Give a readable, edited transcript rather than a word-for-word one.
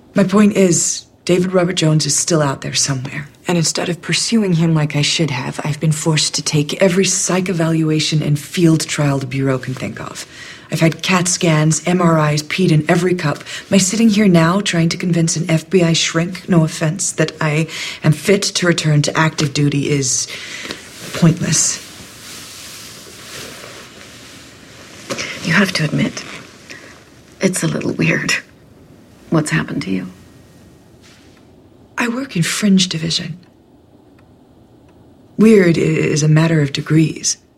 My point is, David Robert Jones is still out there somewhere. And instead of pursuing him like I should have, I've been forced to take every psych evaluation and field trial the Bureau can think of. I've had CAT scans, MRIs, peed in every cup. My sitting here now trying to convince an FBI shrink, no offense, that I am fit to return to active duty is pointless. You have to admit, it's a little weird what's happened to you. I work in fringe division. Weird is a matter of degrees.